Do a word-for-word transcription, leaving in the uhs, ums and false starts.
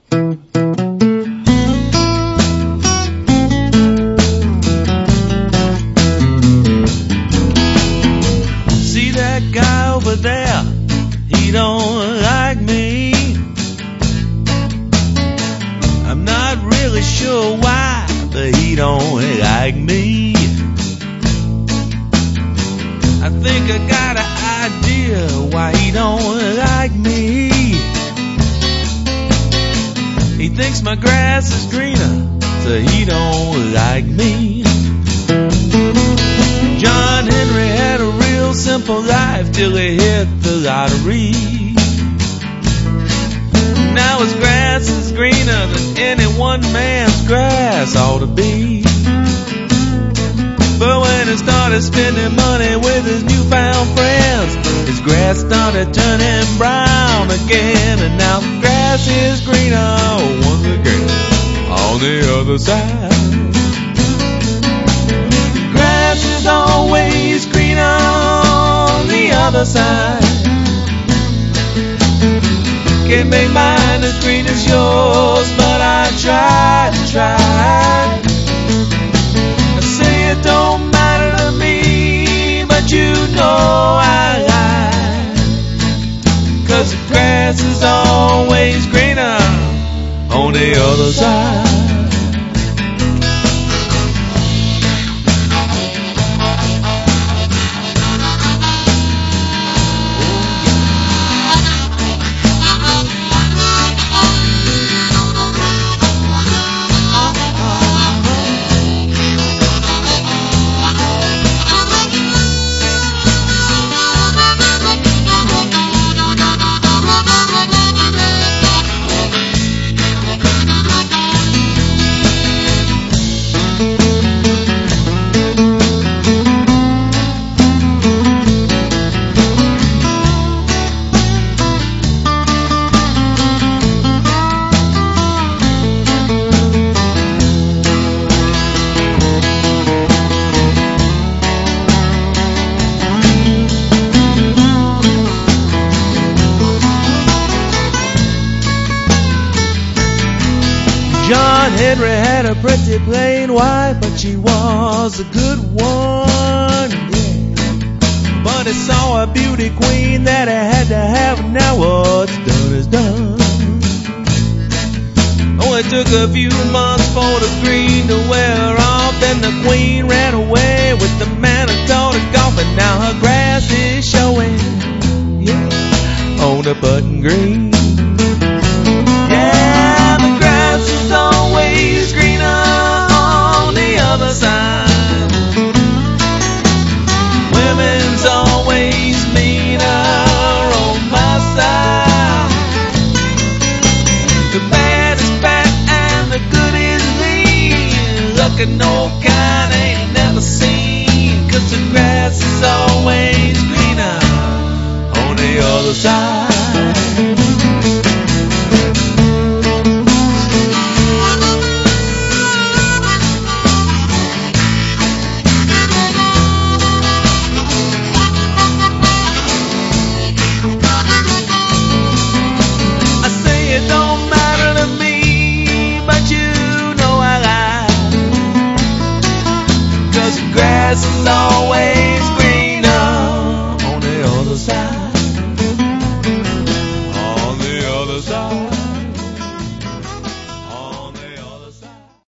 See that guy over there? He don't like me. I'm not really sure why, but he don't like me. I think I got an idea why he don't like me. He thinks my grass is greener, so he don't like me. John Henry had a real simple life till he hit the lottery. Now his grass is greener than any one man's grass ought to be. But when he started spending money with his newfound friends, his grass started turning brown again. And now the grass is greener once again on the other side. The grass is always greener on the other side. Can't make mine as green as yours, but I tried and tried. I say it don't matter to me, but you know I lied. 'Cause the grass is always greener on the other side. John Henry had a pretty plain wife, but she was a good one, yeah. But he saw a beauty queen that he had to have, and now what's done is done. Oh, it took a few months for the green to wear off, then the queen ran away with the man who taught her golf, and now her grass is showing, yeah, on the button green. Yeah, the grass is always greener on the other side. Women's always meaner on my side. The bad is bad and the good is lean. Luck and no kind ain't never seen. 'Cause the grass is always greener on the other side. Grass is always greener on the other side. On the other side.